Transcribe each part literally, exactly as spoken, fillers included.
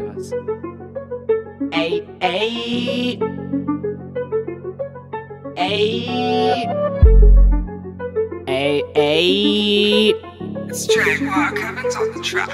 Studios. Ay, ay. Ay. Ay, ay. It's Jay Mark Evans on the track.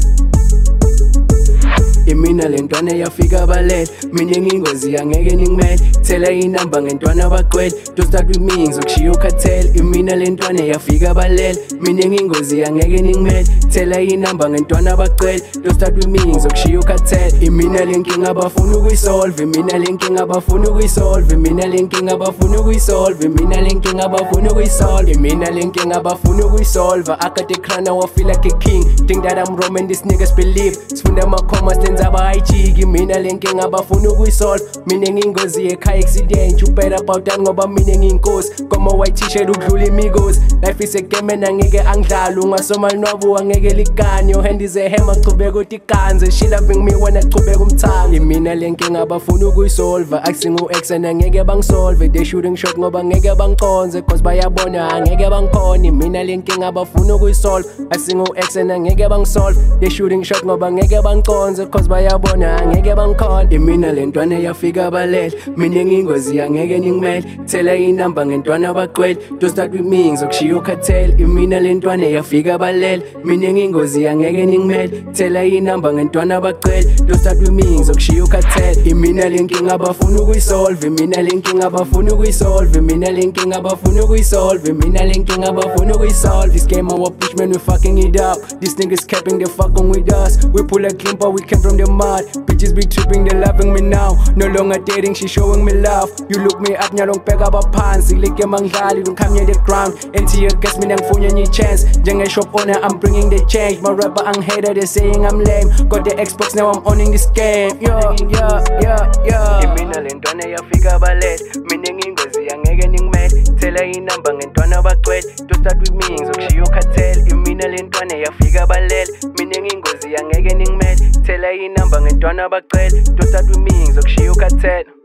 Imina lentwana yafika balele mina ngingozi angeke ningimele thela inamba ngentwana baqwele don't start with me ngizokushiya ukhathele imina lentwana yafika balele mina ngingozi angeke ningimele thela inamba ngentwana baqwele don't start with me ngizokushiya ukhathele imina lenkinga abafuna ukuyisolve imina lenkinga abafuna ukuyisolve imina lenkinga abafuna ukuyisolve imina lenkinga abafuna ukuyisolve imina lenkinga abafuna ukuyisolve akade krana wa feel like a king think that I'm Roman this niggas believe sifunda amakhoma zaba ayijiki mina lenkinga abafuna ukuyisolve mina ngingozi ekhaya accident you better about that ngoba mina ngiyinkosi koma white t-shirt udlula imigozi life is a game and angeke angidlala ungasoma linwabu angeke ligane your hand is a hammer chubeka utikanze she loving me when I chubeka umthanga mina lenkinga abafuna ukuyisolve akusingu ex and angeke bangisolve they shooting shot ngoba angeke bangiconze cause bayabona angeke bangikhona mina lenkinga abafuna ukuyisolve akusingu ex and angeke bangisolve they shooting shot ngoba angeke bangiconze cause bayabona angeke bangikhona imina lentwana yafika balele mina ngingozi angeke ningimele thela inamba ngentwana baqwele don't start with me ngizokushiya ukhathele imina lentwana yafika balele mina ngingozi angeke ningimele thela inamba ngentwana baqwele don't start with me ngizokushiya ukhathele imina lenkinga abafuna ukuyisolve imina lenkinga abafuna ukuyisolve imina lenkinga abafuna ukuyisolve imina lenkinga abafuna ukuyisolve this game our bitch man we fucking it up these niggas capping they fucking with us we pull a climper we came from the mud bitches be tripping they loving me now no longer dating she showing me love you look me up nyalo ngibheka abaphansi like mangidlali don't come near the ground until you guess mina ngifuna nye chance njenge shop owner I'm bringing the change my rapper ang hater they saying I'm lame got the Xbox now I'm owning this game yo yo yo yo imina lentwana yafika balele mina ngingozi angeke ningimele thela inamba ngentwana baqwele don't start with me ngizokushiya ukhathele imina lentwana yafika balele mina ngingozi angeke ningimele thela inamba ngentwana baqwele don't start with me ngizokushiya ukhathele